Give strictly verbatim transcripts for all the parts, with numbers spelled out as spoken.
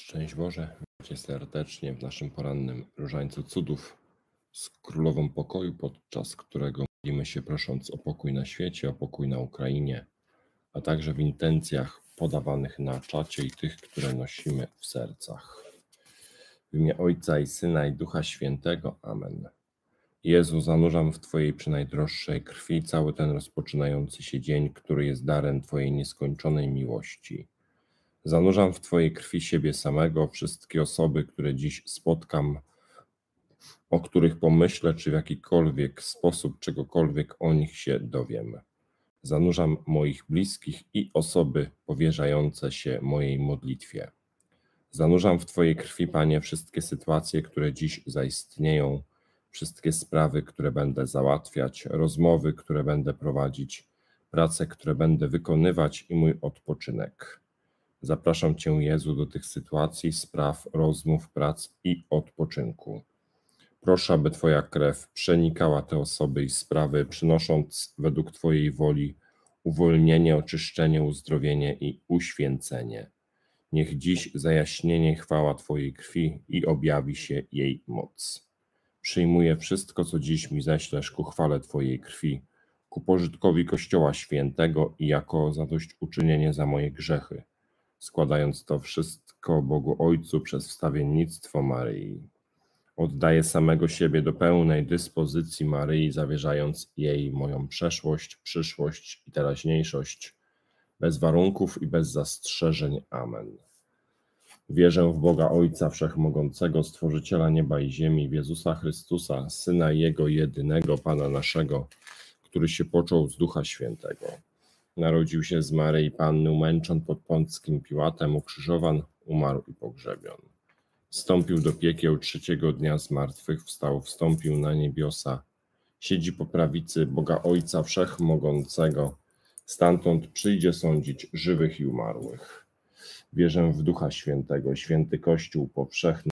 Szczęść Boże, witajcie serdecznie w naszym porannym Różańcu Cudów z Królową Pokoju, podczas którego modlimy się prosząc o pokój na świecie, o pokój na Ukrainie, a także w intencjach podawanych na czacie i tych, które nosimy w sercach. W imię Ojca i Syna i Ducha Świętego. Amen. Jezu, zanurzam w Twojej przynajdroższej krwi cały ten rozpoczynający się dzień, który jest darem Twojej nieskończonej miłości. Zanurzam w Twojej krwi siebie samego, wszystkie osoby, które dziś spotkam, o których pomyślę, czy w jakikolwiek sposób czegokolwiek o nich się dowiem. Zanurzam moich bliskich i osoby powierzające się mojej modlitwie. Zanurzam w Twojej krwi, Panie, wszystkie sytuacje, które dziś zaistnieją, wszystkie sprawy, które będę załatwiać, rozmowy, które będę prowadzić, prace, które będę wykonywać i mój odpoczynek. Zapraszam Cię, Jezu, do tych sytuacji, spraw, rozmów, prac i odpoczynku. Proszę, aby Twoja krew przenikała te osoby i sprawy, przynosząc według Twojej woli uwolnienie, oczyszczenie, uzdrowienie i uświęcenie. Niech dziś zajaśnienie chwała Twojej krwi i objawi się jej moc. Przyjmuję wszystko, co dziś mi ześlesz ku chwale Twojej krwi, ku pożytkowi Kościoła Świętego i jako zadośćuczynienie za moje grzechy, składając to wszystko Bogu Ojcu przez wstawiennictwo Maryi. Oddaję samego siebie do pełnej dyspozycji Maryi, zawierzając jej moją przeszłość, przyszłość i teraźniejszość, bez warunków i bez zastrzeżeń. Amen. Wierzę w Boga Ojca Wszechmogącego, Stworzyciela nieba i ziemi, w Jezusa Chrystusa, Syna Jego jedynego, Pana naszego, który się począł z Ducha Świętego. Narodził się z Maryi Panny, umęczon pod Pąckim Piłatem, ukrzyżowan, umarł i pogrzebion. Wstąpił do piekieł, trzeciego dnia z martwych wstał, wstąpił na niebiosa, siedzi po prawicy Boga Ojca Wszechmogącego, stamtąd przyjdzie sądzić żywych i umarłych. Wierzę w Ducha Świętego, święty Kościół powszechny,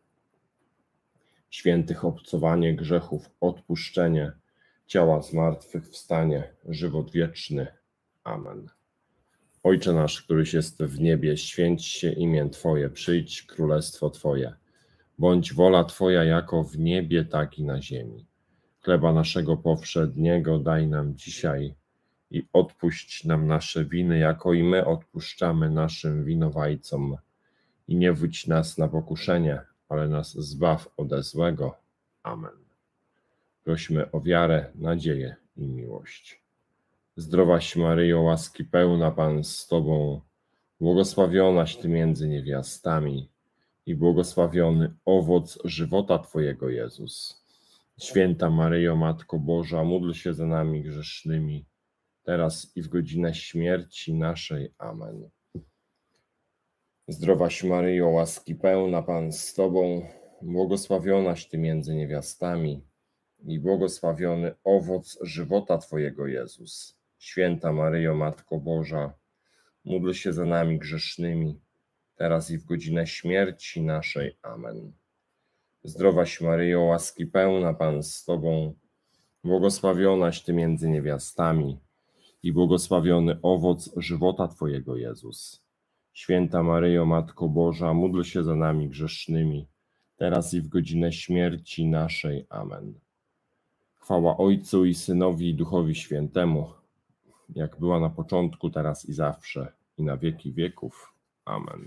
świętych obcowanie grzechów, odpuszczenie, ciała zmartwychwstanie, żywot wieczny. Amen. Ojcze nasz, któryś jest w niebie, święć się imię Twoje, przyjdź królestwo Twoje. Bądź wola Twoja jako w niebie, tak i na ziemi. Chleba naszego powszedniego daj nam dzisiaj i odpuść nam nasze winy, jako i my odpuszczamy naszym winowajcom. I nie wódź nas na pokuszenie, ale nas zbaw ode złego. Amen. Prośmy o wiarę, nadzieję i miłość. Zdrowaś Maryjo, łaski pełna, Pan z Tobą, błogosławionaś Ty między niewiastami i błogosławiony owoc żywota Twojego, Jezus. Święta Maryjo, Matko Boża, módl się za nami grzesznymi, teraz i w godzinę śmierci naszej. Amen. Zdrowaś Maryjo, łaski pełna, Pan z Tobą, błogosławionaś Ty między niewiastami i błogosławiony owoc żywota Twojego, Jezus. Święta Maryjo, Matko Boża, módl się za nami grzesznymi, teraz i w godzinę śmierci naszej. Amen. Zdrowaś Maryjo, łaski pełna, Pan z Tobą, błogosławionaś Ty między niewiastami i błogosławiony owoc żywota Twojego, Jezus. Święta Maryjo, Matko Boża, módl się za nami grzesznymi, teraz i w godzinę śmierci naszej. Amen. Chwała Ojcu i Synowi i Duchowi Świętemu, jak była na początku, teraz i zawsze, i na wieki wieków. Amen.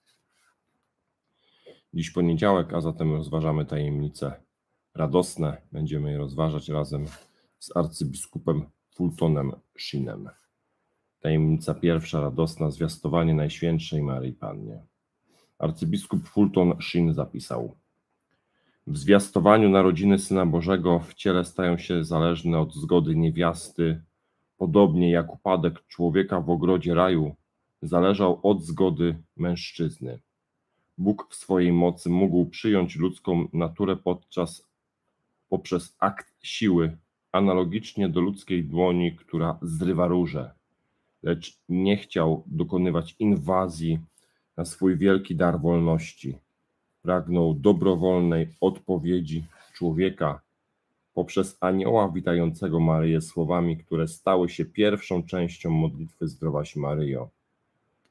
Dziś poniedziałek, a zatem rozważamy tajemnice radosne. Będziemy je rozważać razem z arcybiskupem Fultonem Sheenem. Tajemnica pierwsza, radosna, zwiastowanie Najświętszej Maryi Pannie. Arcybiskup Fulton Sheen zapisał: w zwiastowaniu narodziny Syna Bożego w ciele stają się zależne od zgody niewiasty, podobnie jak upadek człowieka w ogrodzie raju zależał od zgody mężczyzny. Bóg w swojej mocy mógł przyjąć ludzką naturę podczas, poprzez akt siły, analogicznie do ludzkiej dłoni, która zrywa róże, lecz nie chciał dokonywać inwazji na swój wielki dar wolności. Pragnął dobrowolnej odpowiedzi człowieka poprzez anioła witającego Maryję słowami, które stały się pierwszą częścią modlitwy Zdrowaś Maryjo.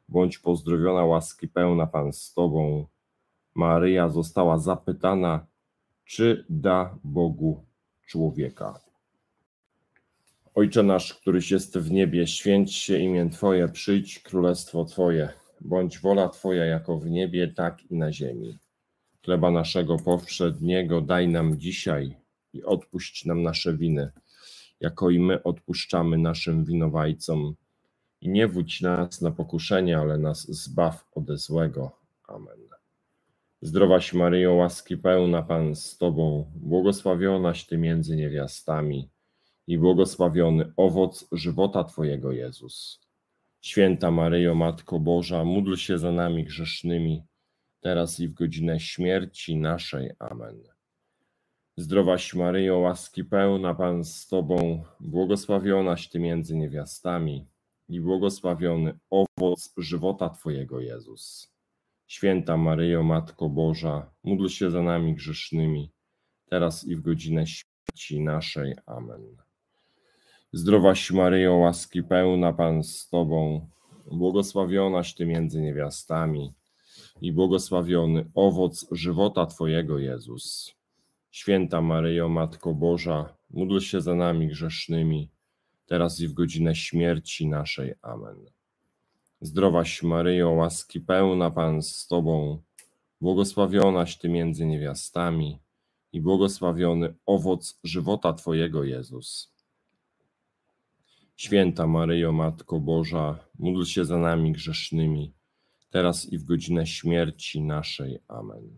Bądź pozdrowiona, łaski pełna, Pan z Tobą. Maryja została zapytana, czy da Bogu człowieka. Ojcze nasz, któryś jest w niebie, święć się imię Twoje, przyjdź królestwo Twoje. Bądź wola Twoja jako w niebie, tak i na ziemi. Chleba naszego powszedniego daj nam dzisiaj i odpuść nam nasze winy, jako i my odpuszczamy naszym winowajcom. I nie wódź nas na pokuszenie, ale nas zbaw ode złego. Amen. Zdrowaś Maryjo, łaski pełna, Pan z Tobą, błogosławionaś Ty między niewiastami i błogosławiony owoc żywota Twojego, Jezus. Święta Maryjo, Matko Boża, módl się za nami grzesznymi, teraz i w godzinę śmierci naszej. Amen. Zdrowaś Maryjo, łaski pełna, Pan z Tobą, błogosławionaś Ty między niewiastami i błogosławiony owoc żywota Twojego, Jezus. Święta Maryjo, Matko Boża, módl się za nami grzesznymi, teraz i w godzinę śmierci naszej. Amen. Zdrowaś Maryjo, łaski pełna, Pan z Tobą, błogosławionaś Ty między niewiastami i błogosławiony owoc żywota Twojego, Jezus. Święta Maryjo, Matko Boża, módl się za nami grzesznymi, teraz i w godzinę śmierci naszej. Amen. Zdrowaś Maryjo, łaski pełna, Pan z Tobą, błogosławionaś Ty między niewiastami i błogosławiony owoc żywota Twojego, Jezus. Święta Maryjo, Matko Boża, módl się za nami grzesznymi, teraz i w godzinę śmierci naszej. Amen.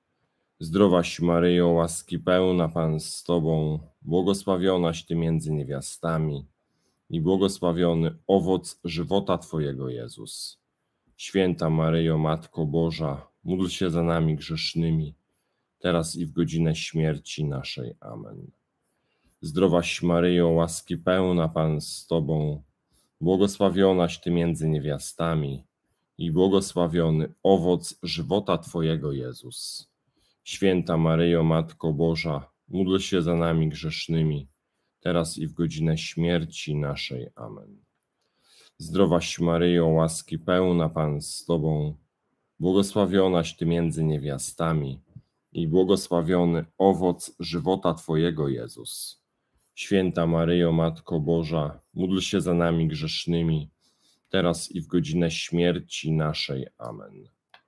Zdrowaś Maryjo, łaski pełna, Pan z Tobą, błogosławionaś Ty między niewiastami i błogosławiony owoc żywota Twojego, Jezus. Święta Maryjo, Matko Boża, módl się za nami grzesznymi, teraz i w godzinę śmierci naszej. Amen. Zdrowaś Maryjo, łaski pełna, Pan z Tobą, błogosławionaś Ty między niewiastami i błogosławiony owoc żywota Twojego, Jezus. Święta Maryjo, Matko Boża, módl się za nami grzesznymi, teraz i w godzinę śmierci naszej. Amen. Zdrowaś Maryjo, łaski pełna, Pan z Tobą, błogosławionaś Ty między niewiastami i błogosławiony owoc żywota Twojego, Jezus. Święta Maryjo, Matko Boża, módl się za nami grzesznymi, teraz i w godzinę śmierci naszej. Amen.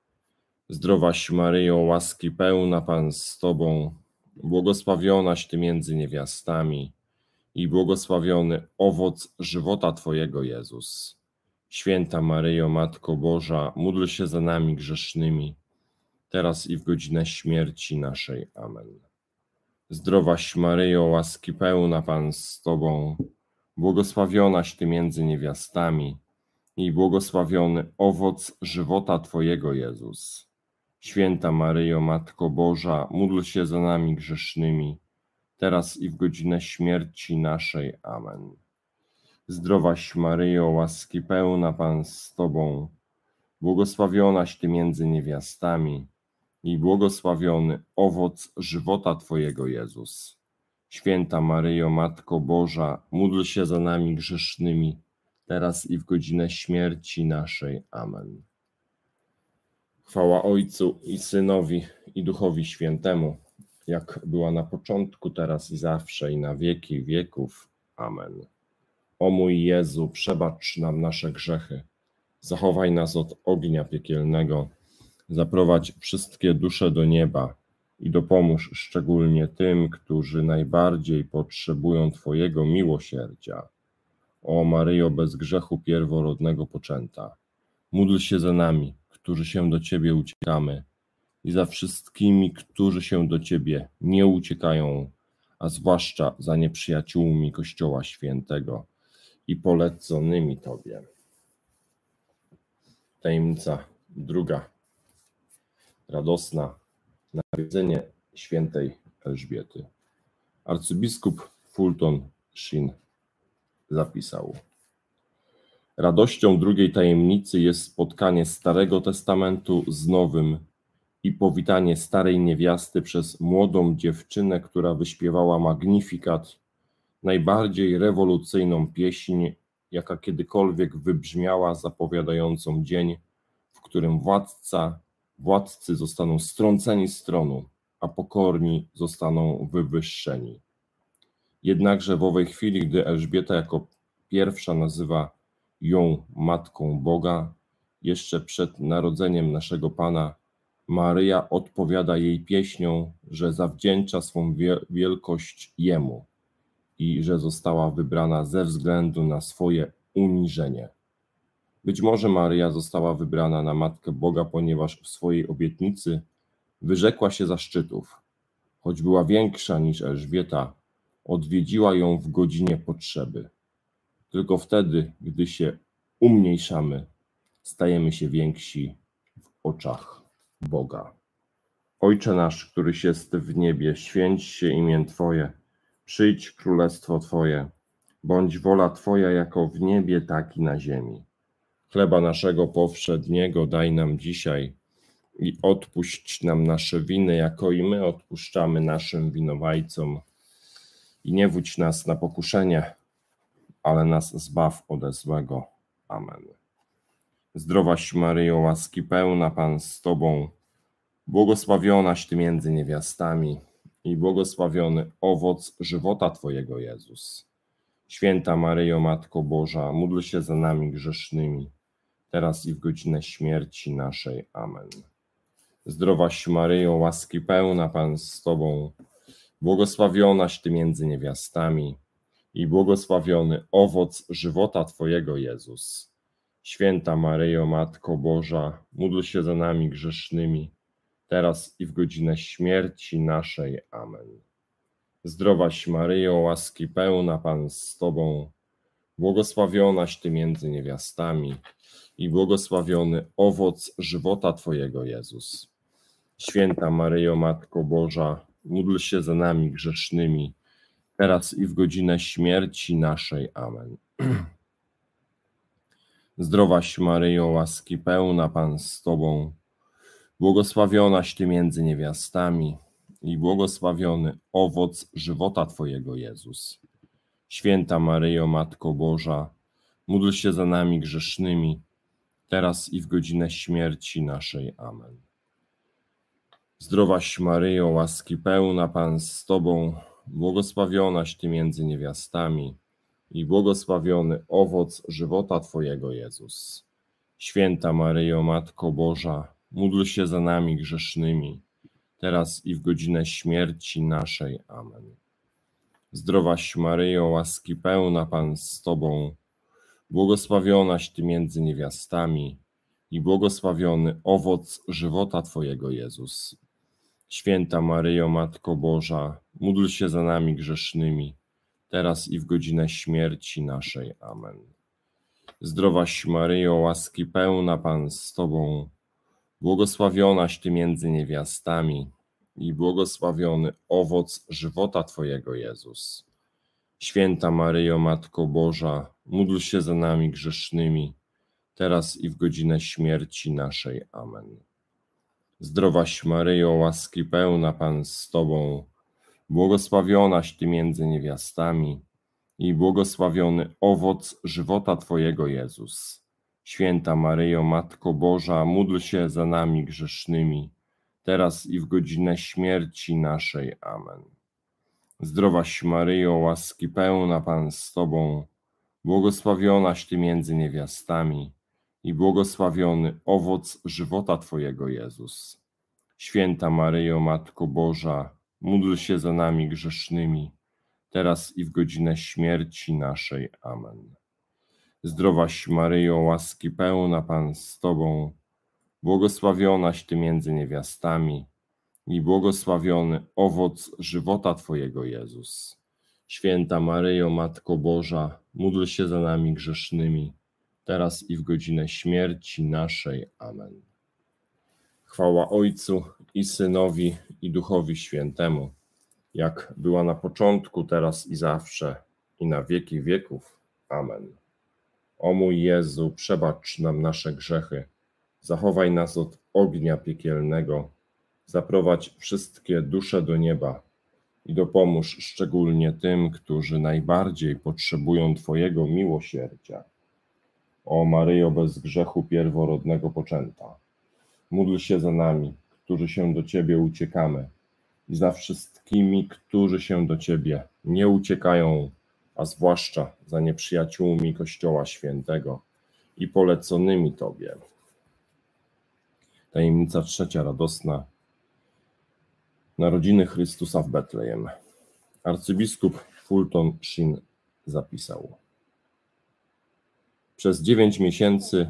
Zdrowaś Maryjo, łaski pełna, Pan z Tobą, błogosławionaś Ty między niewiastami i błogosławiony owoc żywota Twojego, Jezus. Święta Maryjo, Matko Boża, módl się za nami grzesznymi, teraz i w godzinę śmierci naszej. Amen. Zdrowaś Maryjo, łaski pełna, Pan z Tobą, błogosławionaś Ty między niewiastami i błogosławiony owoc żywota Twojego, Jezus. Święta Maryjo, Matko Boża, módl się za nami grzesznymi, teraz i w godzinę śmierci naszej. Amen. Zdrowaś Maryjo, łaski pełna, Pan z Tobą, błogosławionaś Ty między niewiastami i błogosławiony owoc żywota Twojego, Jezus. Święta Maryjo, Matko Boża, módl się za nami grzesznymi, teraz i w godzinę śmierci naszej. Amen. Chwała Ojcu i Synowi i Duchowi Świętemu, jak była na początku, teraz i zawsze, i na wieki wieków. Amen. O mój Jezu, przebacz nam nasze grzechy, zachowaj nas od ognia piekielnego, zaprowadź wszystkie dusze do nieba i dopomóż szczególnie tym, którzy najbardziej potrzebują Twojego miłosierdzia. O Maryjo, bez grzechu pierworodnego poczęta, módl się za nami, którzy się do Ciebie uciekamy, i za wszystkimi, którzy się do Ciebie nie uciekają, a zwłaszcza za nieprzyjaciółmi Kościoła Świętego i poleconymi Tobie. Tajemnica druga. Radosna. Nawiedzenie świętej Elżbiety. Arcybiskup Fulton Sheen zapisał: radością drugiej tajemnicy jest spotkanie Starego Testamentu z Nowym i powitanie starej niewiasty przez młodą dziewczynę, która wyśpiewała Magnificat, najbardziej rewolucyjną pieśń, jaka kiedykolwiek wybrzmiała, zapowiadającą dzień, w którym władca, władcy zostaną strąceni z tronu, a pokorni zostaną wywyższeni. Jednakże w owej chwili, gdy Elżbieta jako pierwsza nazywa ją Matką Boga, jeszcze przed narodzeniem naszego Pana, Maryja odpowiada jej pieśnią, że zawdzięcza swą wielkość Jemu i że została wybrana ze względu na swoje uniżenie. Być może Maryja została wybrana na Matkę Boga, ponieważ w swojej obietnicy wyrzekła się zaszczytów. Choć była większa niż Elżbieta, odwiedziła ją w godzinie potrzeby. Tylko wtedy, gdy się umniejszamy, stajemy się więksi w oczach Boga. Ojcze nasz, któryś jest w niebie, święć się imię Twoje, przyjdź królestwo Twoje, bądź wola Twoja jako w niebie, tak i na ziemi. Chleba naszego powszedniego daj nam dzisiaj i odpuść nam nasze winy, jako i my odpuszczamy naszym winowajcom. I nie wódź nas na pokuszenie, ale nas zbaw ode złego. Amen. Zdrowaś Maryjo, łaski pełna, Pan z Tobą, błogosławionaś Ty między niewiastami i błogosławiony owoc żywota Twojego, Jezus. Święta Maryjo, Matko Boża, módl się za nami grzesznymi, teraz i w godzinę śmierci naszej. Amen. Zdrowaś Maryjo, łaski pełna, Pan z Tobą, błogosławionaś Ty między niewiastami i błogosławiony owoc żywota Twojego, Jezus. Święta Maryjo, Matko Boża, módl się za nami grzesznymi, teraz i w godzinę śmierci naszej. Amen. Zdrowaś Maryjo, łaski pełna, Pan z Tobą, błogosławionaś Ty między niewiastami i błogosławiony owoc żywota Twojego, Jezus. Święta Maryjo, Matko Boża, módl się za nami grzesznymi, teraz i w godzinę śmierci naszej. Amen. Zdrowaś Maryjo, łaski pełna, Pan z Tobą, błogosławionaś Ty między niewiastami i błogosławiony owoc żywota Twojego, Jezus. Święta Maryjo, Matko Boża, módl się za nami grzesznymi, teraz i w godzinę śmierci naszej. Amen. Zdrowaś Maryjo, łaski pełna, Pan z Tobą, błogosławionaś Ty między niewiastami i błogosławiony owoc żywota Twojego, Jezus. Święta Maryjo, Matko Boża, módl się za nami grzesznymi, teraz i w godzinę śmierci naszej. Amen. Zdrowaś Maryjo, łaski pełna, Pan z Tobą, błogosławionaś Ty między niewiastami i błogosławiony owoc żywota Twojego, Jezus. Święta Maryjo, Matko Boża, módl się za nami grzesznymi, teraz i w godzinę śmierci naszej. Amen. Zdrowaś Maryjo, łaski pełna, Pan z Tobą, błogosławionaś Ty między niewiastami i błogosławiony owoc żywota Twojego, Jezus. Święta Maryjo, Matko Boża, módl się za nami grzesznymi, teraz i w godzinę śmierci naszej. Amen. Zdrowaś Maryjo, łaski pełna, Pan z Tobą, błogosławionaś Ty między niewiastami i błogosławiony owoc żywota Twojego, Jezus. Święta Maryjo, Matko Boża, módl się za nami grzesznymi, teraz i w godzinę śmierci naszej. Amen. Zdrowaś Maryjo, łaski pełna, Pan z Tobą, błogosławionaś Ty między niewiastami i błogosławiony owoc żywota Twojego, Jezus. Święta Maryjo, Matko Boża, módl się za nami grzesznymi, teraz i w godzinę śmierci naszej. Amen. Zdrowaś Maryjo, łaski pełna, Pan z Tobą, błogosławionaś Ty między niewiastami i błogosławiony owoc żywota Twojego, Jezus. Święta Maryjo, Matko Boża, módl się za nami grzesznymi, teraz i w godzinę śmierci naszej. Amen. Chwała Ojcu i Synowi i Duchowi Świętemu, jak była na początku, teraz i zawsze, i na wieki wieków. Amen. O mój Jezu, przebacz nam nasze grzechy, zachowaj nas od ognia piekielnego, zaprowadź wszystkie dusze do nieba i dopomóż szczególnie tym, którzy najbardziej potrzebują Twojego miłosierdzia. O Maryjo bez grzechu pierworodnego poczęta, módl się za nami, którzy się do Ciebie uciekamy, i za wszystkimi, którzy się do Ciebie nie uciekają, a zwłaszcza za nieprzyjaciółmi Kościoła Świętego i poleconymi Tobie. Tajemnica trzecia radosna. Narodziny Chrystusa w Betlejem. Arcybiskup Fulton Sheen zapisał: przez dziewięć miesięcy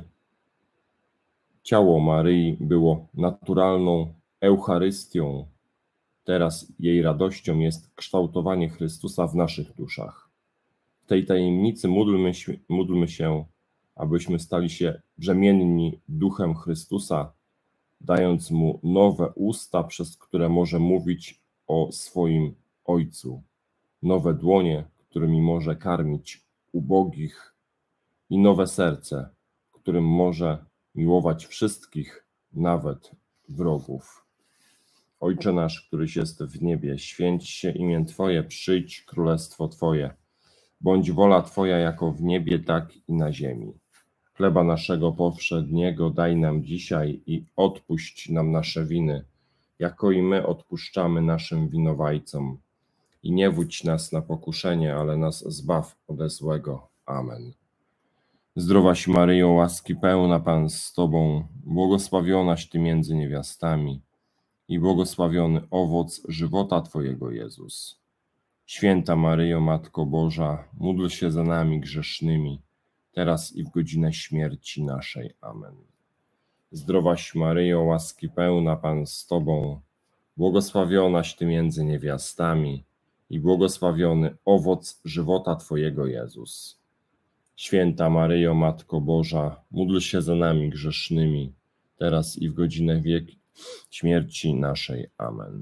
ciało Maryi było naturalną Eucharystią. Teraz jej radością jest kształtowanie Chrystusa w naszych duszach. W tej tajemnicy módlmy się, módlmy się, abyśmy stali się brzemienni duchem Chrystusa, dając mu nowe usta, przez które może mówić o swoim Ojcu, nowe dłonie, którymi może karmić ubogich, i nowe serce, którym może miłować wszystkich, nawet wrogów. Ojcze nasz, któryś jest w niebie, święć się imię Twoje, przyjdź królestwo Twoje. Bądź wola Twoja jako w niebie, tak i na ziemi. Chleba naszego powszedniego daj nam dzisiaj i odpuść nam nasze winy, jako i my odpuszczamy naszym winowajcom. I nie wódź nas na pokuszenie, ale nas zbaw ode złego. Amen. Zdrowaś Maryjo, łaski pełna, Pan z Tobą, błogosławionaś Ty między niewiastami i błogosławiony owoc żywota Twojego, Jezus. Święta Maryjo, Matko Boża, módl się za nami grzesznymi, teraz i w godzinę śmierci naszej. Amen. Zdrowaś Maryjo, łaski pełna, Pan z Tobą, błogosławionaś Ty między niewiastami i błogosławiony owoc żywota Twojego, Jezus. Święta Maryjo, Matko Boża, módl się za nami grzesznymi, teraz i w godzinę wieki śmierci naszej. Amen.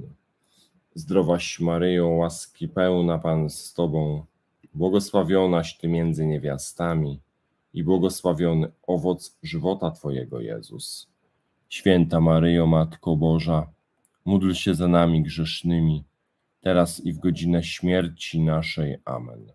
Zdrowaś Maryjo, łaski pełna, Pan z Tobą, błogosławionaś Ty między niewiastami i błogosławiony owoc żywota Twojego, Jezus. Święta Maryjo, Matko Boża, módl się za nami grzesznymi, teraz i w godzinę śmierci naszej. Amen.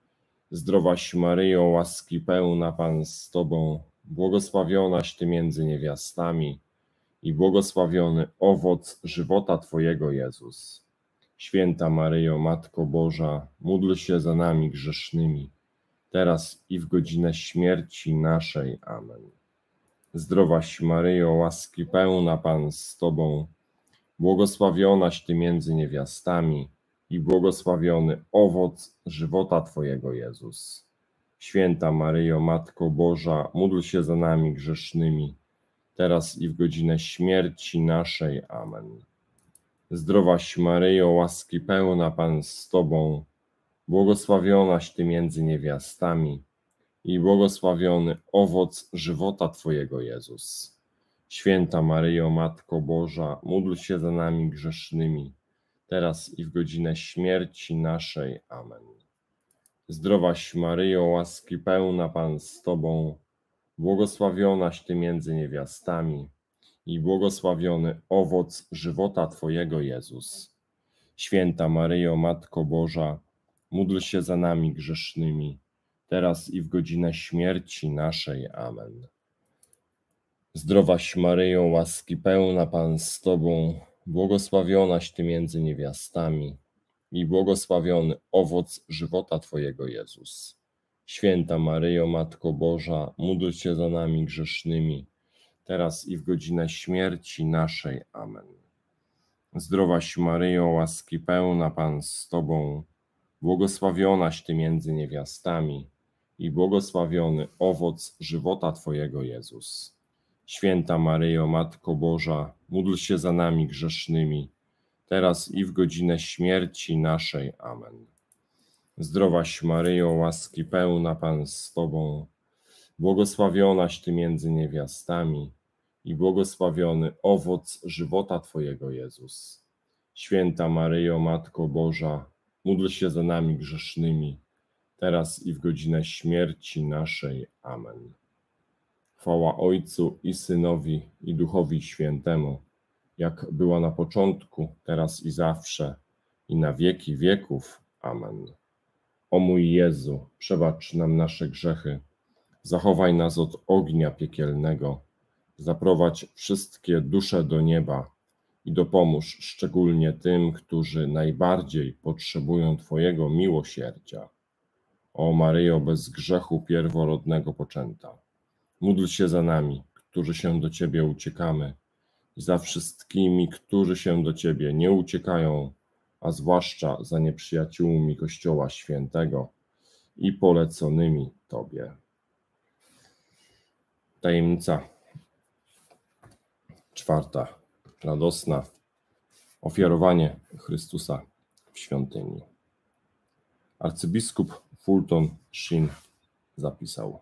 Zdrowaś Maryjo, łaski pełna, Pan z Tobą, błogosławionaś Ty między niewiastami i błogosławiony owoc żywota Twojego, Jezus. Święta Maryjo, Matko Boża, módl się za nami grzesznymi, teraz i w godzinę śmierci naszej. Amen. Zdrowaś Maryjo, łaski pełna, Pan z Tobą, błogosławionaś Ty między niewiastami i błogosławiony owoc żywota Twojego, Jezus. Święta Maryjo, Matko Boża, módl się za nami grzesznymi, teraz i w godzinę śmierci naszej. Amen. Zdrowaś Maryjo, łaski pełna, Pan z Tobą, błogosławionaś Ty między niewiastami i błogosławiony owoc żywota Twojego, Jezus. Święta Maryjo, Matko Boża, módl się za nami grzesznymi, teraz i w godzinę śmierci naszej. Amen. Zdrowaś Maryjo, łaski pełna, Pan z Tobą, błogosławionaś Ty między niewiastami i błogosławiony owoc żywota Twojego, Jezus. Święta Maryjo, Matko Boża, módl się za nami grzesznymi, teraz i w godzinę śmierci naszej. Amen. Zdrowaś Maryjo, łaski pełna, Pan z Tobą, błogosławionaś Ty między niewiastami i błogosławiony owoc żywota Twojego, Jezus. Święta Maryjo, Matko Boża, módl się za nami grzesznymi, teraz i w godzinę śmierci naszej. Amen. Zdrowaś Maryjo, łaski pełna, Pan z Tobą, błogosławionaś Ty między niewiastami i błogosławiony owoc żywota Twojego, Jezus. Święta Maryjo, Matko Boża, módl się za nami grzesznymi, teraz i w godzinę śmierci naszej. Amen. Zdrowaś Maryjo, łaski pełna, Pan z Tobą, błogosławionaś Ty między niewiastami i błogosławiony owoc żywota Twojego, Jezus. Święta Maryjo, Matko Boża, módl się za nami grzesznymi, teraz i w godzinę śmierci naszej. Amen. Chwała Ojcu i Synowi, i Duchowi Świętemu, jak była na początku, teraz i zawsze, i na wieki wieków. Amen. O mój Jezu, przebacz nam nasze grzechy, zachowaj nas od ognia piekielnego, zaprowadź wszystkie dusze do nieba i dopomóż szczególnie tym, którzy najbardziej potrzebują Twojego miłosierdzia. O Maryjo, bez grzechu pierworodnego poczęta, módl się za nami, którzy się do Ciebie uciekamy, i za wszystkimi, którzy się do Ciebie nie uciekają, a zwłaszcza za nieprzyjaciółmi Kościoła Świętego i poleconymi Tobie. Tajemnica czwarta, radosna, ofiarowanie Chrystusa w świątyni. Arcybiskup Fulton Sheen zapisał: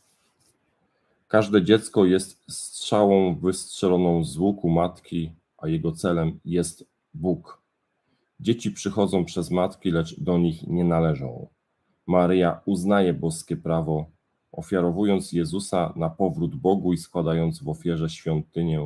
każde dziecko jest strzałą wystrzeloną z łuku matki, a jego celem jest Bóg. Dzieci przychodzą przez matki, lecz do nich nie należą. Maryja uznaje boskie prawo, ofiarowując Jezusa na powrót Bogu i składając w ofierze świątynię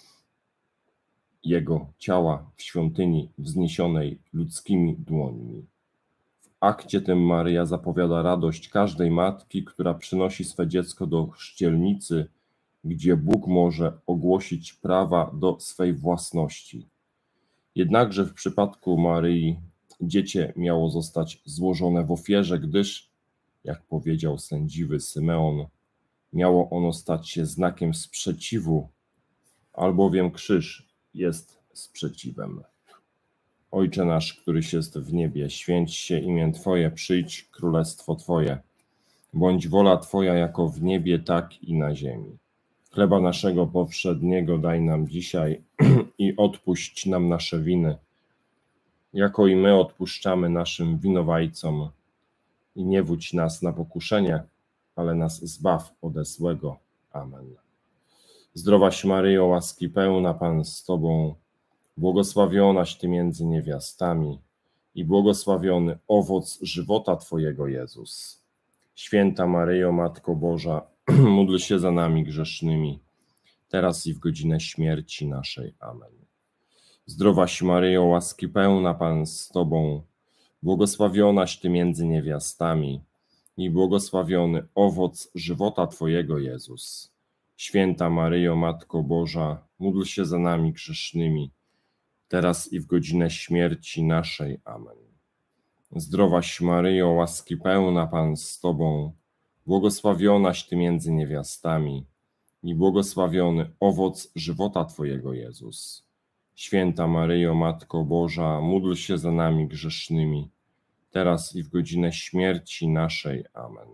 Jego ciała w świątyni wzniesionej ludzkimi dłońmi. W akcie tym Maryja zapowiada radość każdej matki, która przynosi swe dziecko do chrzcielnicy, gdzie Bóg może ogłosić prawa do swej własności. Jednakże w przypadku Maryi dziecię miało zostać złożone w ofierze, gdyż, jak powiedział sędziwy Symeon, miało ono stać się znakiem sprzeciwu, albowiem krzyż jest sprzeciwem. Ojcze nasz, któryś jest w niebie, święć się imię Twoje, przyjdź królestwo Twoje. Bądź wola Twoja jako w niebie, tak i na ziemi. Chleba naszego powszedniego daj nam dzisiaj i odpuść nam nasze winy, jako i my odpuszczamy naszym winowajcom. I nie wódź nas na pokuszenie, ale nas zbaw ode złego. Amen. Zdrowaś Maryjo, łaski pełna, Pan z Tobą, błogosławionaś Ty między niewiastami i błogosławiony owoc żywota Twojego, Jezus. Święta Maryjo, Matko Boża, módl się za nami grzesznymi, teraz i w godzinę śmierci naszej. Amen. Zdrowaś Maryjo, łaski pełna, Pan z Tobą, błogosławionaś Ty między niewiastami i błogosławiony owoc żywota Twojego, Jezus. Święta Maryjo, Matko Boża, módl się za nami grzesznymi, teraz i w godzinę śmierci naszej. Amen. Zdrowaś Maryjo, łaski pełna, Pan z Tobą, błogosławionaś Ty między niewiastami i błogosławiony owoc żywota Twojego, Jezus. Święta Maryjo, Matko Boża, módl się za nami grzesznymi, teraz i w godzinę śmierci naszej. Amen.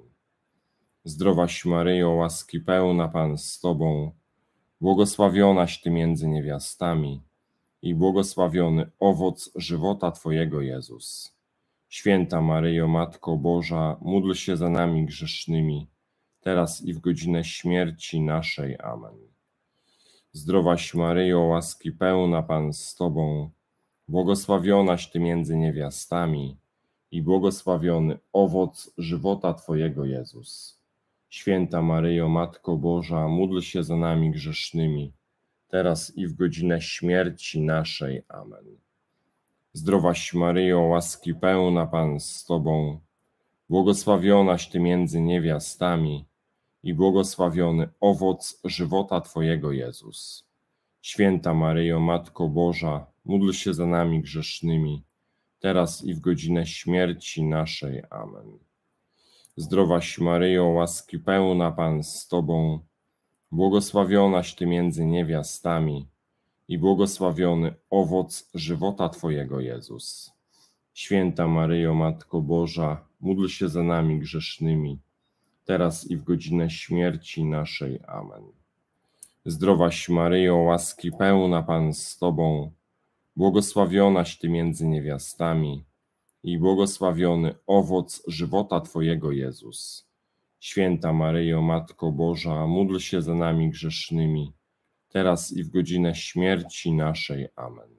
Zdrowaś Maryjo, łaski pełna, Pan z Tobą, błogosławionaś Ty między niewiastami i błogosławiony owoc żywota Twojego, Jezus. Święta Maryjo, Matko Boża, módl się za nami grzesznymi, teraz i w godzinę śmierci naszej. Amen. Zdrowaś Maryjo, łaski pełna, Pan z Tobą, błogosławionaś Ty między niewiastami i błogosławiony owoc żywota Twojego, Jezus. Święta Maryjo, Matko Boża, módl się za nami grzesznymi, teraz i w godzinę śmierci naszej. Amen. Zdrowaś Maryjo, łaski pełna, Pan z Tobą, błogosławionaś Ty między niewiastami i błogosławiony owoc żywota Twojego, Jezus. Święta Maryjo, Matko Boża, módl się za nami grzesznymi, teraz i w godzinę śmierci naszej. Amen. Zdrowaś Maryjo, łaski pełna, Pan z Tobą, błogosławionaś Ty między niewiastami i błogosławiony owoc żywota Twojego, Jezus. Święta Maryjo, Matko Boża, módl się za nami grzesznymi, teraz i w godzinę śmierci naszej. Amen. Zdrowaś Maryjo, łaski pełna, Pan z Tobą, błogosławionaś Ty między niewiastami i błogosławiony owoc żywota Twojego, Jezus. Święta Maryjo, Matko Boża, módl się za nami grzesznymi, teraz i w godzinę śmierci naszej. Amen.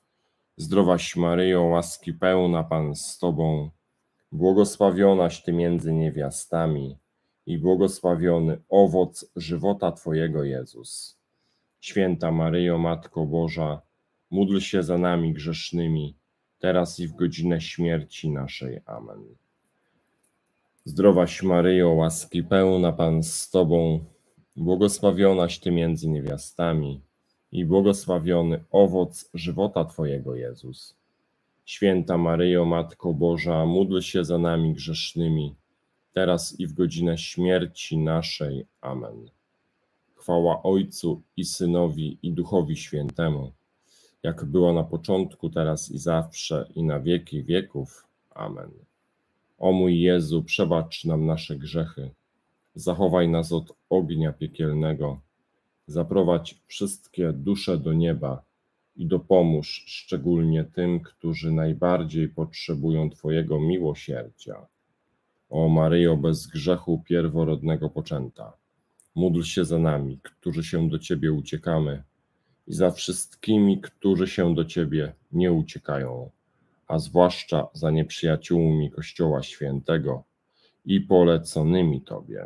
Zdrowaś Maryjo, łaski pełna, Pan z Tobą, błogosławionaś Ty między niewiastami i błogosławiony owoc żywota Twojego, Jezus. Święta Maryjo, Matko Boża, módl się za nami grzesznymi, teraz i w godzinę śmierci naszej. Amen. Zdrowaś Maryjo, łaski pełna, Pan z Tobą, błogosławionaś Ty między niewiastami i błogosławiony owoc żywota Twojego, Jezus. Święta Maryjo, Matko Boża, módl się za nami grzesznymi, teraz i w godzinę śmierci naszej. Amen. Chwała Ojcu i Synowi i Duchowi Świętemu, jak było na początku, teraz i zawsze, i na wieki wieków. Amen. O mój Jezu, przebacz nam nasze grzechy, zachowaj nas od ognia piekielnego, zaprowadź wszystkie dusze do nieba i dopomóż szczególnie tym, którzy najbardziej potrzebują Twojego miłosierdzia. O Maryjo, bez grzechu pierworodnego poczęta, módl się za nami, którzy się do Ciebie uciekamy, i za wszystkimi, którzy się do Ciebie nie uciekają, a zwłaszcza za nieprzyjaciółmi Kościoła Świętego i poleconymi Tobie.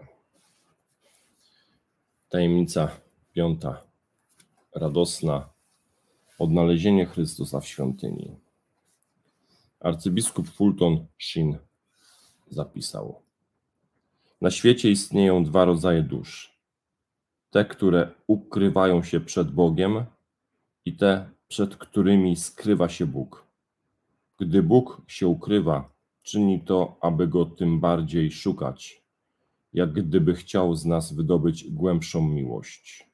Tajemnica piąta. Radosna. Odnalezienie Chrystusa w świątyni. Arcybiskup Fulton Sheen zapisał: na świecie istnieją dwa rodzaje dusz. Te, które ukrywają się przed Bogiem, i te, przed którymi skrywa się Bóg. Gdy Bóg się ukrywa, czyni to, aby Go tym bardziej szukać, jak gdyby chciał z nas wydobyć głębszą miłość.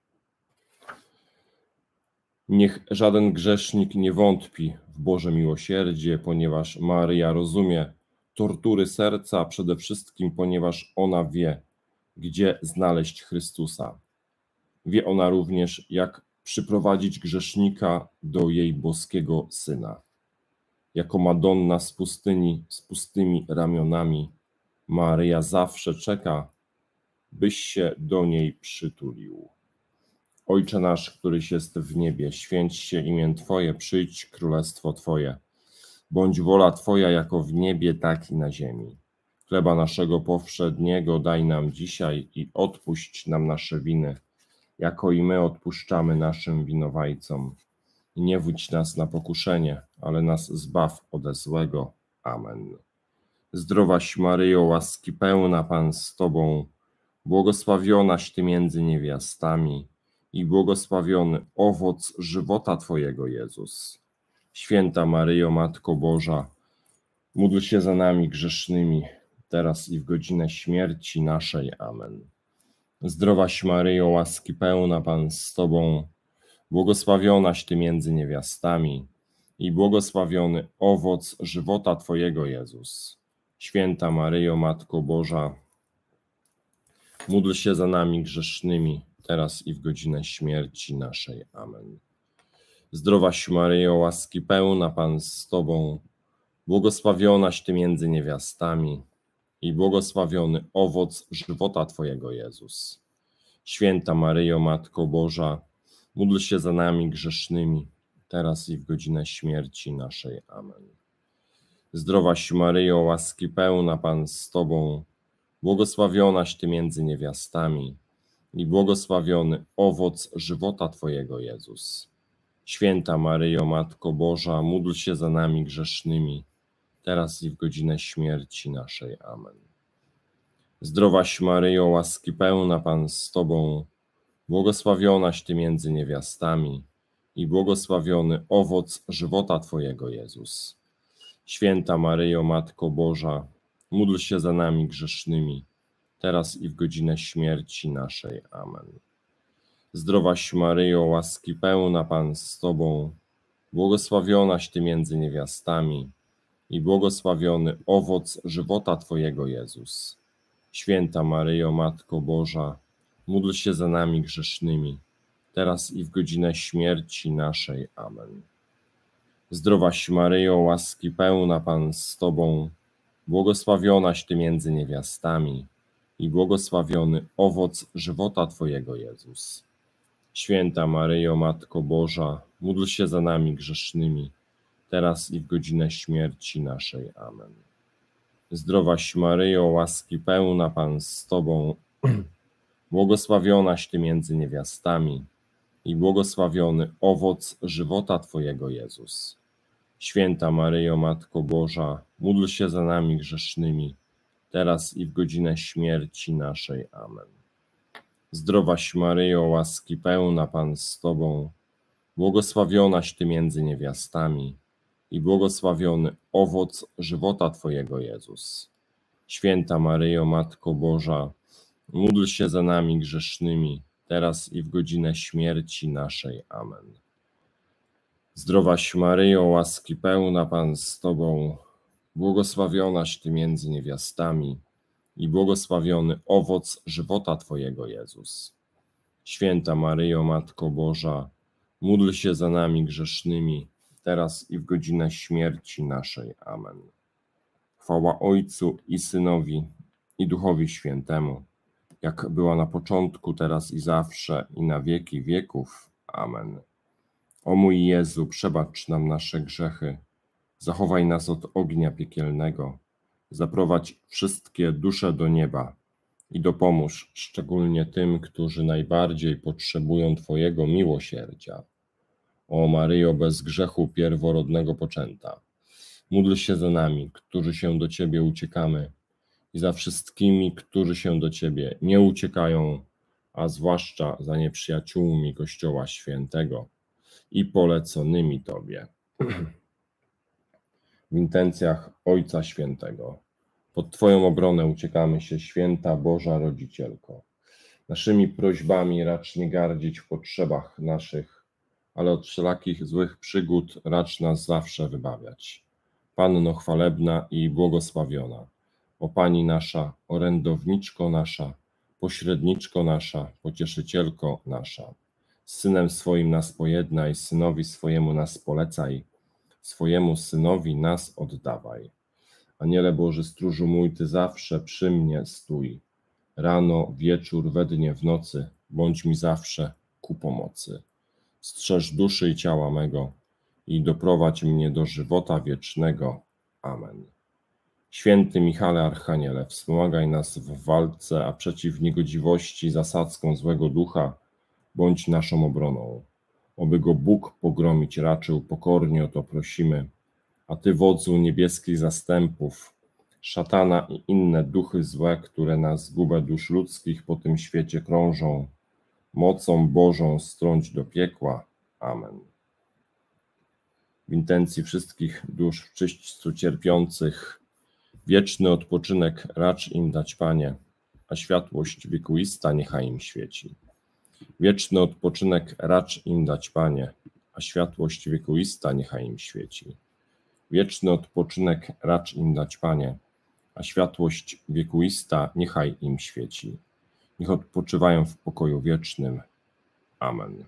Niech żaden grzesznik nie wątpi w Boże miłosierdzie, ponieważ Maryja rozumie tortury serca, przede wszystkim ponieważ ona wie, gdzie znaleźć Chrystusa. Wie ona również, jak przyprowadzić grzesznika do jej boskiego Syna. Jako Madonna z pustyni z pustymi ramionami, Maryja zawsze czeka, byś się do niej przytulił. Ojcze nasz, któryś jest w niebie, święć się imię Twoje, przyjdź królestwo Twoje. Bądź wola Twoja jako w niebie, tak i na ziemi. Chleba naszego powszedniego daj nam dzisiaj i odpuść nam nasze winy, jako i my odpuszczamy naszym winowajcom. I nie wódź nas na pokuszenie, ale nas zbaw ode złego. Amen. Zdrowaś Maryjo, łaski pełna, Pan z Tobą, błogosławionaś Ty między niewiastami i błogosławiony owoc żywota Twojego, Jezus. Święta Maryjo, Matko Boża, módl się za nami grzesznymi, teraz i w godzinę śmierci naszej. Amen. Zdrowaś Maryjo, łaski pełna, Pan z Tobą, błogosławionaś Ty między niewiastami i błogosławiony owoc żywota Twojego, Jezus. Święta Maryjo, Matko Boża, módl się za nami grzesznymi, teraz i w godzinę śmierci naszej. Amen. Zdrowaś Maryjo, łaski pełna, Pan z Tobą, błogosławionaś Ty między niewiastami i błogosławiony owoc żywota Twojego, Jezus. Święta Maryjo, Matko Boża, módl się za nami grzesznymi, teraz i w godzinę śmierci naszej. Amen. Zdrowaś Maryjo, łaski pełna, Pan z Tobą, błogosławionaś Ty między niewiastami i błogosławiony owoc żywota Twojego, Jezus. Święta Maryjo, Matko Boża, módl się za nami grzesznymi, teraz i w godzinę śmierci naszej. Amen. Zdrowaś Maryjo, łaski pełna, Pan z Tobą, błogosławionaś Ty między niewiastami i błogosławiony owoc żywota Twojego, Jezus. Święta Maryjo, Matko Boża, módl się za nami grzesznymi, teraz i w godzinę śmierci naszej. Amen. Zdrowaś Maryjo, łaski pełna, Pan z Tobą, błogosławionaś Ty między niewiastami i błogosławiony owoc żywota Twojego, Jezus. Święta Maryjo, Matko Boża, módl się za nami grzesznymi, teraz i w godzinę śmierci naszej. Amen. Zdrowaś Maryjo, łaski pełna, Pan z Tobą, błogosławionaś Ty między niewiastami i błogosławiony owoc żywota Twojego, Jezus. Święta Maryjo, Matko Boża, módl się za nami grzesznymi, teraz i w godzinę śmierci naszej. Amen. Zdrowaś Maryjo, łaski pełna, Pan z Tobą, błogosławionaś Ty między niewiastami i błogosławiony owoc żywota Twojego, Jezus. Święta Maryjo, Matko Boża, módl się za nami grzesznymi, teraz i w godzinę śmierci naszej. Amen. Zdrowaś Maryjo, łaski pełna, Pan z Tobą, błogosławionaś Ty między niewiastami i błogosławiony owoc żywota Twojego, Jezus. Święta Maryjo, Matko Boża, módl się za nami grzesznymi, teraz i w godzinę śmierci naszej. Amen. Zdrowaś Maryjo, łaski pełna, Pan z Tobą, błogosławionaś Ty między niewiastami i błogosławiony owoc żywota Twojego, Jezus. Święta Maryjo, Matko Boża, módl się za nami grzesznymi, teraz i w godzinę śmierci naszej. Amen. Chwała Ojcu i Synowi, i Duchowi Świętemu, jak była na początku, teraz i zawsze, i na wieki wieków. Amen. O mój Jezu, przebacz nam nasze grzechy, zachowaj nas od ognia piekielnego, zaprowadź wszystkie dusze do nieba i dopomóż szczególnie tym, którzy najbardziej potrzebują Twojego miłosierdzia. O Maryjo, bez grzechu pierworodnego poczęta, módl się za nami, którzy się do Ciebie uciekamy, i za wszystkimi, którzy się do Ciebie nie uciekają, a zwłaszcza za nieprzyjaciółmi Kościoła Świętego i poleconymi Tobie. W intencjach Ojca Świętego, pod Twoją obronę uciekamy się, Święta Boża Rodzicielko. Naszymi prośbami racz nie gardzić w potrzebach naszych, ale od wszelakich złych przygód racz nas zawsze wybawiać. Panno chwalebna i błogosławiona, o Pani nasza, orędowniczko nasza, pośredniczko nasza, pocieszycielko nasza, z Synem swoim nas pojednaj, Synowi swojemu nas polecaj, swojemu Synowi nas oddawaj. Aniele Boży, stróżu mój, Ty zawsze przy mnie stój, rano, wieczór, we dnie, w nocy, bądź mi zawsze ku pomocy. Strzeż duszy i ciała mego i doprowadź mnie do żywota wiecznego. Amen. Święty Michale Archaniele, wspomagaj nas w walce, a przeciw niegodziwości zasadzką złego ducha bądź naszą obroną. Oby go Bóg pogromić raczył, pokornie o to prosimy. A Ty, wodzu niebieskich zastępów, szatana i inne duchy złe, które na zgubę dusz ludzkich po tym świecie krążą, mocą Bożą strąć do piekła. Amen. W intencji wszystkich dusz w czyśćcu cierpiących, wieczny odpoczynek racz im dać, Panie, a światłość wiekuista niechaj im świeci. Wieczny odpoczynek racz im dać, Panie, a światłość wiekuista niechaj im świeci. Wieczny odpoczynek racz im dać, Panie, a światłość wiekuista niechaj im świeci. Niech odpoczywają w pokoju wiecznym. Amen.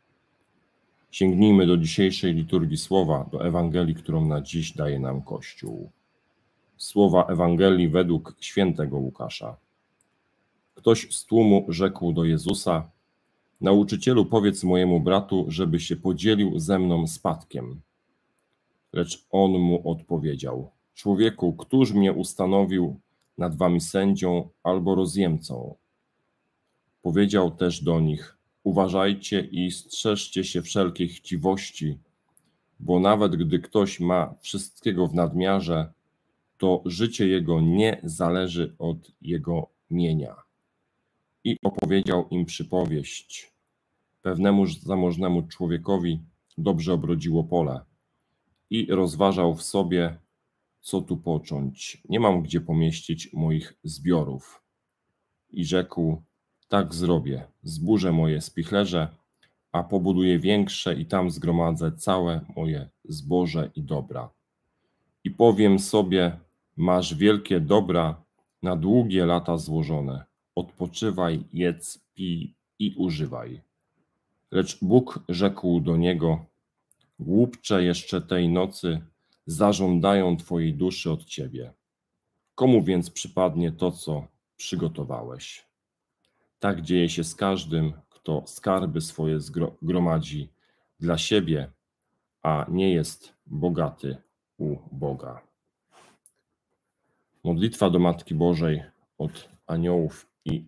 Sięgnijmy do dzisiejszej liturgii słowa, do Ewangelii, którą na dziś daje nam Kościół. Słowa Ewangelii według świętego Łukasza. Ktoś z tłumu rzekł do Jezusa: Nauczycielu, powiedz mojemu bratu, żeby się podzielił ze mną spadkiem. Lecz on mu odpowiedział: Człowieku, któż mnie ustanowił nad wami sędzią albo rozjemcą? Powiedział też do nich: Uważajcie i strzeżcie się wszelkiej chciwości, bo nawet gdy ktoś ma wszystkiego w nadmiarze, to życie jego nie zależy od jego mienia. I opowiedział im przypowieść. Pewnemu zamożnemu człowiekowi dobrze obrodziło pole i rozważał w sobie, co tu począć. Nie mam gdzie pomieścić moich zbiorów. I rzekł: tak zrobię, zburzę moje spichlerze, a pobuduję większe i tam zgromadzę całe moje zboże i dobra. I powiem sobie: masz wielkie dobra na długie lata złożone. Odpoczywaj, jedz, pij i używaj. Lecz Bóg rzekł do niego: głupcze, jeszcze tej nocy zażądają twojej duszy od ciebie. Komu więc przypadnie to, co przygotowałeś? Tak dzieje się z każdym, kto skarby swoje zgromadzi dla siebie, a nie jest bogaty u Boga. Modlitwa do Matki Bożej od aniołów i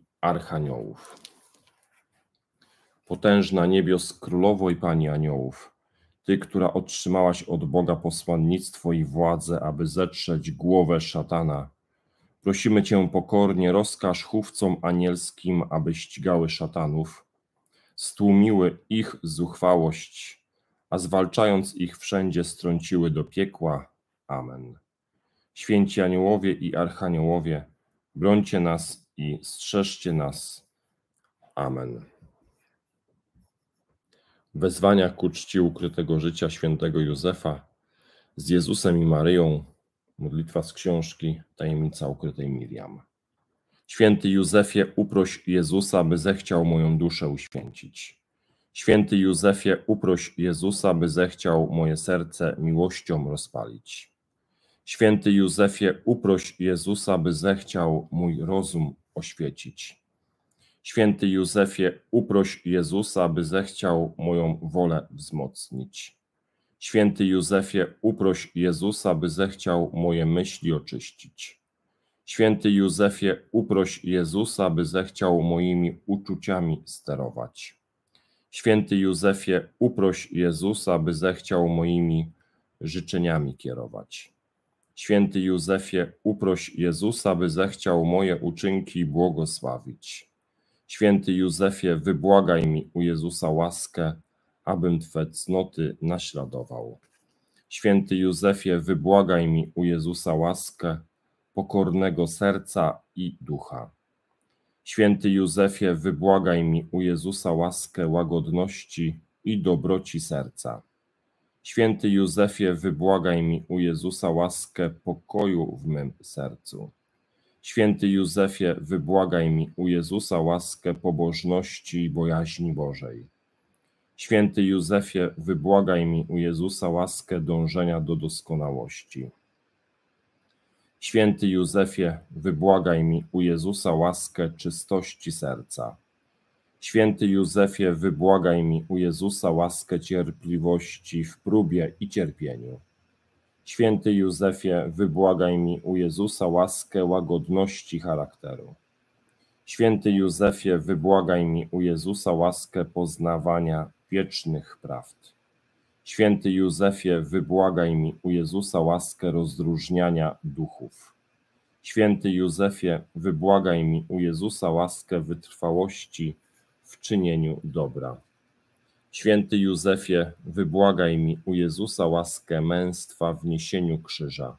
archaniołów. Potężna niebios królowo i Pani aniołów, Ty, która otrzymałaś od Boga posłannictwo i władzę, aby zetrzeć głowę szatana, prosimy Cię pokornie, rozkaż chówcom anielskim, aby ścigały szatanów, stłumiły ich zuchwałość, a zwalczając ich wszędzie strąciły do piekła. Amen. Święci aniołowie i archaniołowie, brońcie nas i strzeżcie nas. Amen. Wezwania ku czci ukrytego życia świętego Józefa z Jezusem i Maryją. Modlitwa z książki Tajemnica ukrytej Miriam. Święty Józefie, uproś Jezusa, by zechciał moją duszę uświęcić. Święty Józefie, uproś Jezusa, by zechciał moje serce miłością rozpalić. Święty Józefie, uproś Jezusa, by zechciał mój rozum oświecić. Święty Józefie, uproś Jezusa, by zechciał moją wolę wzmocnić. Święty Józefie, uproś Jezusa, by zechciał moje myśli oczyścić. Święty Józefie, uproś Jezusa, by zechciał moimi uczuciami sterować. Święty Józefie, uproś Jezusa, by zechciał moimi życzeniami kierować. Święty Józefie, uproś Jezusa, by zechciał moje uczynki błogosławić. Święty Józefie, wybłagaj mi u Jezusa łaskę, abym Twe cnoty naśladował. Święty Józefie, wybłagaj mi u Jezusa łaskę pokornego serca i ducha. Święty Józefie, wybłagaj mi u Jezusa łaskę łagodności i dobroci serca. Święty Józefie, wybłagaj mi u Jezusa łaskę pokoju w mym sercu. Święty Józefie, wybłagaj mi u Jezusa łaskę pobożności i bojaźni Bożej. Święty Józefie, wybłagaj mi u Jezusa łaskę dążenia do doskonałości. Święty Józefie, wybłagaj mi u Jezusa łaskę czystości serca. Święty Józefie, wybłagaj mi u Jezusa łaskę cierpliwości w próbie i cierpieniu. Święty Józefie, wybłagaj mi u Jezusa łaskę łagodności charakteru. Święty Józefie, wybłagaj mi u Jezusa łaskę poznawania wiecznych prawd. Święty Józefie, wybłagaj mi u Jezusa łaskę rozróżniania duchów. Święty Józefie, wybłagaj mi u Jezusa łaskę wytrwałości w czynieniu dobra. Święty Józefie, wybłagaj mi u Jezusa łaskę męstwa w niesieniu krzyża.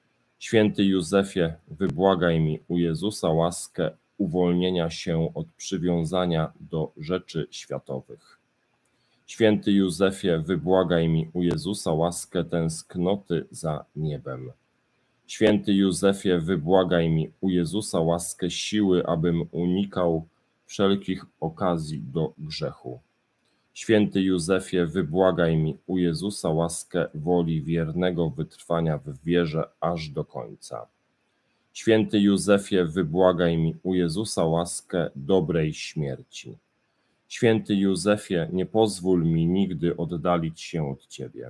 Święty Józefie, wybłagaj mi u Jezusa łaskę uwolnienia się od przywiązania do rzeczy światowych. Święty Józefie, wybłagaj mi u Jezusa łaskę tęsknoty za niebem. Święty Józefie, wybłagaj mi u Jezusa łaskę siły, abym unikał wszelkich okazji do grzechu. Święty Józefie, wybłagaj mi u Jezusa łaskę woli wiernego wytrwania w wierze aż do końca. Święty Józefie, wybłagaj mi u Jezusa łaskę dobrej śmierci. Święty Józefie, nie pozwól mi nigdy oddalić się od Ciebie.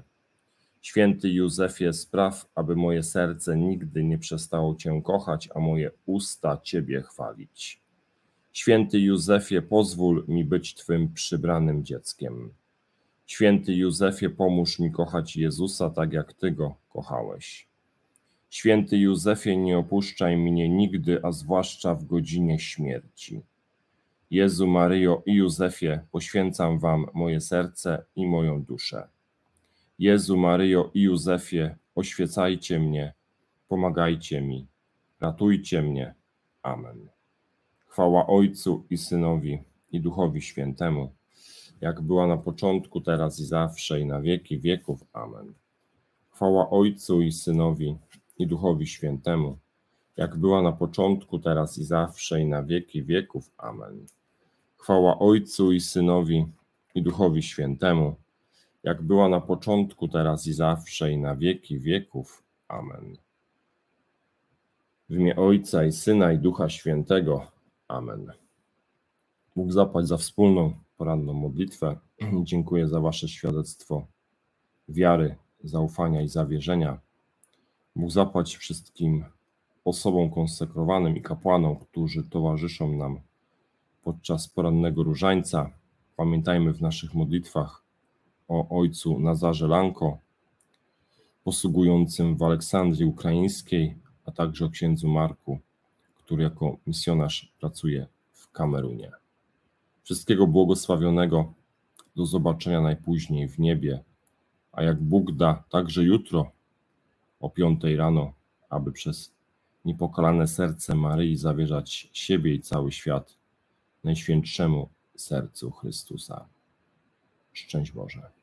Święty Józefie, spraw, aby moje serce nigdy nie przestało Cię kochać, a moje usta Ciebie chwalić. Święty Józefie, pozwól mi być Twym przybranym dzieckiem. Święty Józefie, pomóż mi kochać Jezusa tak, jak Ty Go kochałeś. Święty Józefie, nie opuszczaj mnie nigdy, a zwłaszcza w godzinie śmierci. Jezu, Maryjo i Józefie, poświęcam Wam moje serce i moją duszę. Jezu, Maryjo i Józefie, oświecajcie mnie, pomagajcie mi, ratujcie mnie. Amen. Chwała Ojcu i Synowi i Duchowi Świętemu, jak była na początku, teraz i zawsze, i na wieki wieków. Amen. Chwała Ojcu i Synowi i Duchowi Świętemu, jak była na początku, teraz i zawsze, i na wieki wieków. Amen. Chwała Ojcu i Synowi i Duchowi Świętemu, jak była na początku, teraz i zawsze, i na wieki wieków. Amen. W imię Ojca i Syna i Ducha Świętego. Amen. Bóg zapłać za wspólną poranną modlitwę. Dziękuję za Wasze świadectwo wiary, zaufania i zawierzenia. Bóg zapłać wszystkim osobom konsekrowanym i kapłanom, którzy towarzyszą nam podczas porannego różańca. Pamiętajmy w naszych modlitwach o ojcu Nazarze Lanko, posługującym w Aleksandrii Ukraińskiej, a także o księdzu Marku, który jako misjonarz pracuje w Kamerunie. Wszystkiego błogosławionego, do zobaczenia najpóźniej w niebie, a jak Bóg da, także jutro o piątej rano, aby przez niepokalane serce Maryi zawierzać siebie i cały świat Najświętszemu Sercu Chrystusa. Szczęść Boże.